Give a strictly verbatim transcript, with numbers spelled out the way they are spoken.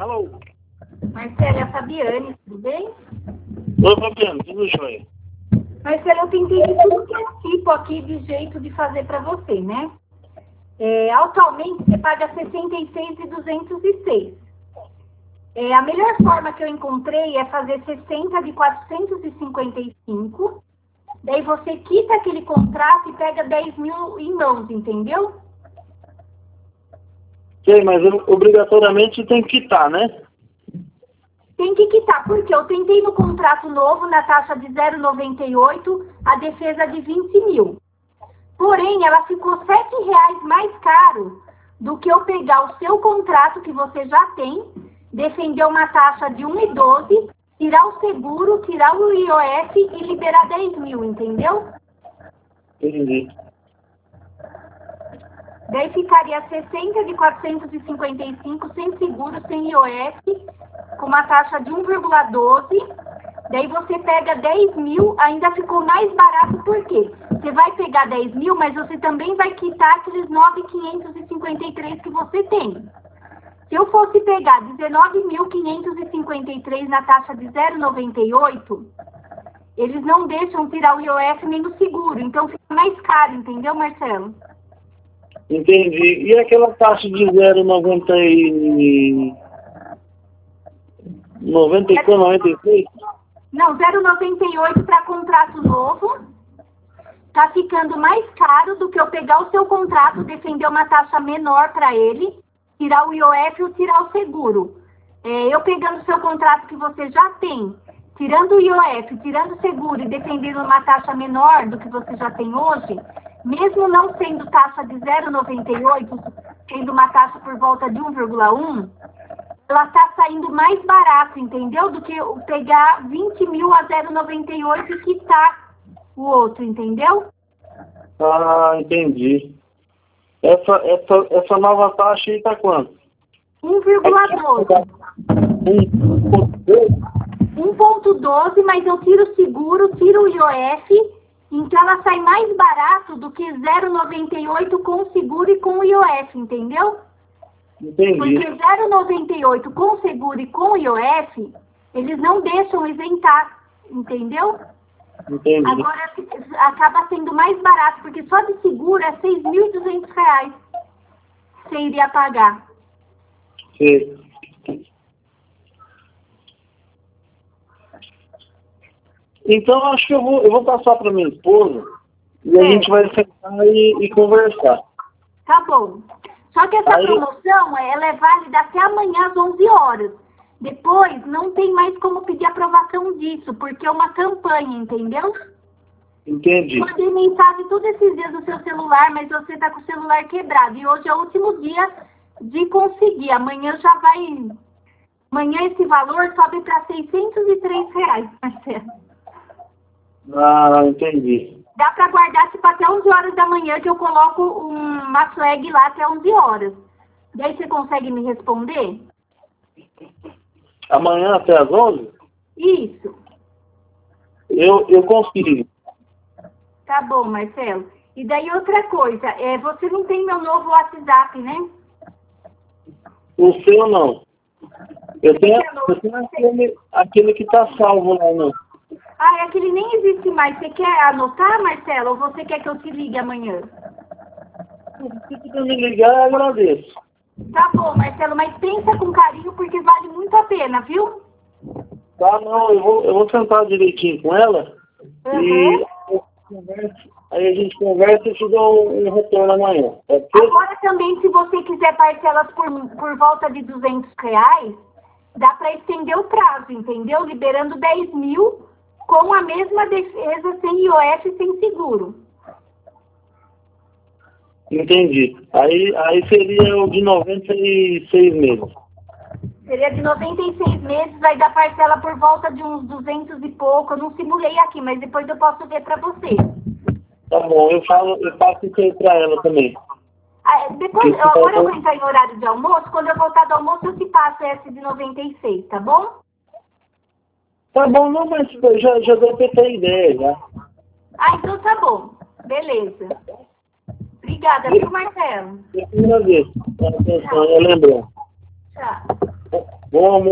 Alô? Marcelo, é a Fabiane, tudo bem? Oi, Fabiane, tudo jóia? Marcelo, eu tentei de tudo que é tipo aqui de jeito de fazer para você, né? É, atualmente você paga sessenta e seis e duzentos e seis. É, a melhor forma que eu encontrei é fazer sessenta de quatrocentos e cinquenta e cinco. Daí você quita aquele contrato e pega dez mil em mãos, entendeu? Sei, mas eu- obrigatoriamente tem que quitar, né? Tem que quitar, porque eu tentei no contrato novo, na taxa de zero vírgula noventa e oito, a defesa de vinte mil. Porém, ela ficou sete reais mais caro do que eu pegar o seu contrato que você já tem, defender uma taxa de um vírgula doze, tirar o seguro, tirar o I O F e liberar dez mil, entendeu? Entendi. Daí ficaria sessenta de quatrocentos e cinquenta e cinco, sem seguro, sem I O F, com uma taxa de um vírgula doze. Daí você pega dez mil, ainda ficou mais barato, por quê? Você vai pegar dez mil, mas você também vai quitar aqueles nove mil quinhentos e cinquenta e três que você tem. Se eu fosse pegar dezenove mil quinhentos e cinquenta e três na taxa de zero vírgula noventa e oito, eles não deixam tirar o I O F nem o seguro, então fica mais caro, entendeu, Marcelo? Entendi. E aquela taxa de zero vírgula noventa e... noventa e noventa e seis? Não, zero vírgula noventa e oito para contrato novo. Tá ficando mais caro do que eu pegar o seu contrato, defender uma taxa menor para ele, tirar o I O F ou tirar o seguro. É, eu pegando o seu contrato que você já tem, tirando o I O F, tirando o seguro e defendendo uma taxa menor do que você já tem hoje, mesmo não sendo taxa de zero vírgula noventa e oito, sendo uma taxa por volta de um vírgula um, ela tá saindo mais barato, entendeu? Do que eu pegar vinte mil a zero vírgula noventa e oito e quitar o outro, entendeu? Ah, entendi. Essa, essa, essa nova taxa aí tá quanto? um vírgula doze. Um, um vírgula doze, mas eu tiro o seguro, tiro o I O F, então ela sai mais barato do que zero vírgula noventa e oito com o seguro e com o I O F, entendeu? entendi. Porque zero vírgula noventa e oito com o seguro e com o I O F, eles não deixam isentar, entendeu? Entendi. Agora acaba sendo mais barato, porque só de seguro é seis mil e duzentos reais que você iria pagar. Sei. Então, acho que eu vou, eu vou passar para minha esposa e a É. gente vai sentar e, e conversar. Tá bom. Só que essa Aí- promoção, ela é válida até amanhã às onze horas. Depois, não tem mais como pedir aprovação disso, porque é uma campanha, entendeu? Entendi. Mandei mensagem todos esses dias no seu celular, mas você tá com o celular quebrado. E hoje é o último dia de conseguir. Amanhã já vai... Amanhã esse valor sobe para seiscentos e três reais, Marcelo. Ah, entendi. Dá para guardar tipo até onze horas da manhã, que eu coloco um- uma flag lá até onze horas. Daí você consegue me responder? Amanhã até as onze? Isso. Eu, eu consigo. Tá bom, Marcelo. E daí outra coisa, é, você não tem meu novo WhatsApp, né? O seu não. Eu tenho, Esse é novo. eu tenho aquele, aquele que tá salvo lá, não. Ah, é que ele nem existe mais. Você quer anotar, Marcelo, ou você quer que eu te ligue amanhã? Se quiser me ligar, eu agradeço. Tá bom, Marcelo, mas pensa com carinho, porque vale muito a pena, viu? Tá, não, eu vou, eu vou sentar direitinho com ela e eu converso, aí a gente conversa e te dou um, um retorno amanhã. Pode ser? Agora também, se você quiser parcelas por, por volta de duzentos reais, dá para estender o prazo, entendeu? Liberando dez mil com a mesma defesa, sem I O F, sem seguro. Entendi. Aí, aí seria o de noventa e seis meses. Seria de noventa e seis meses, vai dar parcela por volta de uns duzentos e pouco. Eu não simulei aqui, mas depois eu posso ver para você. Tá bom, eu falo, eu passo isso aí pra ela também. Ah, depois, agora eu vou entrar em horário de almoço. Quando eu voltar do almoço, eu te passo essa de noventa e seis, tá bom? Tá bom, não, mas já, já deu pra ter ideia, já. Ah, então tá bom. Beleza. Obrigada, viu, Marcelo? Eu agradeço. Atenção, eu lembro. Tchau. Bom almoço.